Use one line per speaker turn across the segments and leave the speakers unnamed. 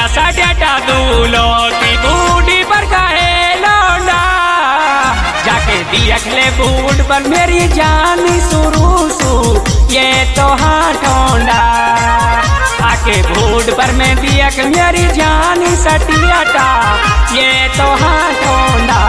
साटा दूलो की बूढ़ी पर कहे लौंडा जाके देख ले बूढ़ पर मेरी जान शुरू ये तो हाँ ठोंडा आके बूढ़ पर मैं देख मेरी जान सटियाटा ये तो हाँ ठोंडा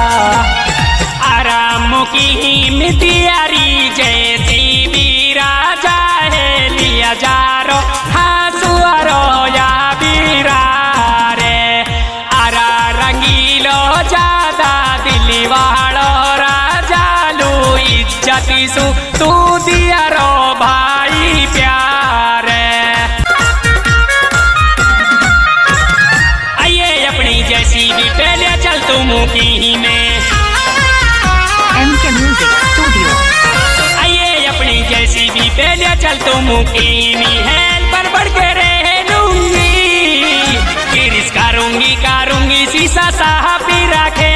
आराम की मिटियारी जैसी भी राजा है लिया जा रो हासुआरो या बीरा रे आरा रंगीलो ज्यादा दिली वालो राजा लू इज्जती सु तू दिया रो भाई प्यारे आइए अपनी जैसी भी पहले चल तू मुकी में
MK Music Studio।
आइए अपनी जैसी भी पहले चल तो मुकीमी हेल पर बढ़ के रह लूंगी किरिस करूंगी शीशा साहब भी रखे